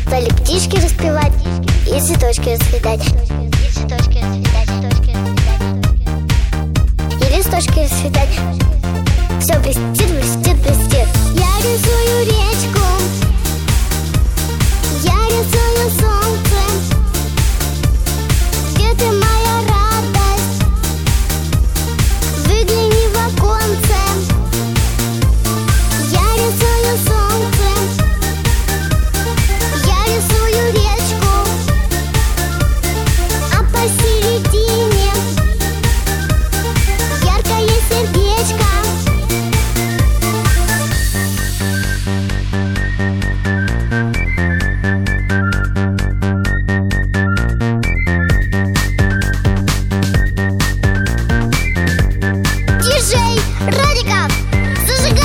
Стали птички распевать и цветочки расцветать. И листочки расцветать. Все блестит, блестит, блестит. Я рисую речку, я рисую солнце. Где ты, моя радость? Выгляни в оконце. Я рисую солнце, я рисую речку, а посередине яркое сердечко. Диджей Радиков, зажигай!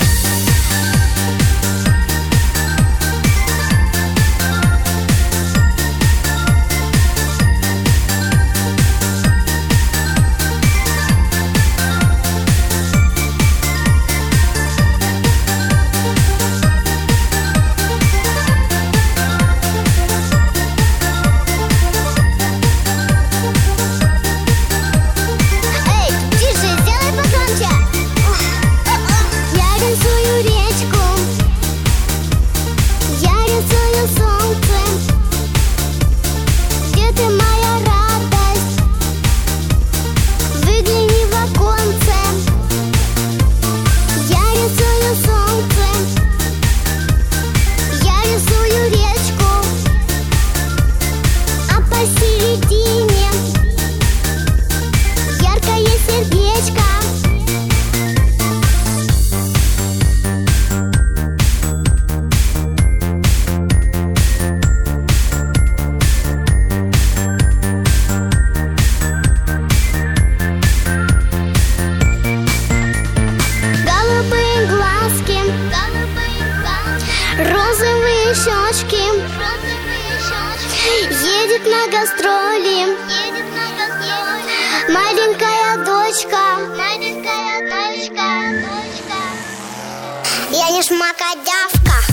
Посередине яркое сердечко. Голубые глазки, розовые щечки. Едет на гастроли маленькая дочка. Я не шмакодявка.